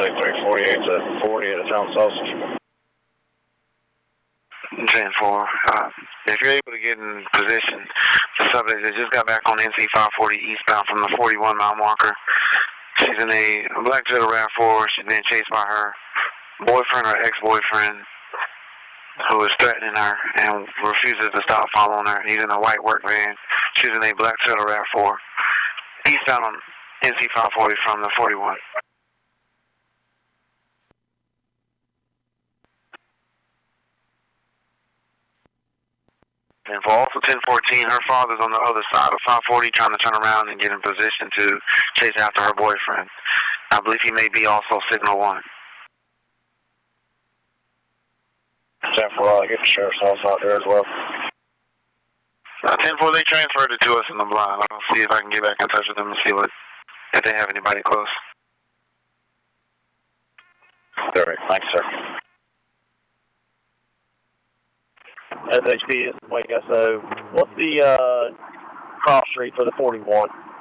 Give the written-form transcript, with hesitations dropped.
take 348 to 40 at a town sausage. 10-4. If you're able to get in position, the subject that just got back on NC 540 eastbound from the 41 mile marker. She's in a black Toyota RAV4. She's being chased by her boyfriend or ex-boyfriend who is threatening her and refuses to stop following her. He's in a white work van. She's in a black Toyota RAV4 eastbound on NC 540 from the 41. And for also 1014, her father's on the other side of 540 trying to turn around and get in position to chase after her boyfriend. I believe he may be also signal 1. 10-4, I'll get the sheriff's office out there as well. 10-4, they transferred it to us in the blind. I'll see if I can get back in touch with them and see if they have anybody close. All right, thanks, sir. SHP is Wake SO. What's the cross street for the 41?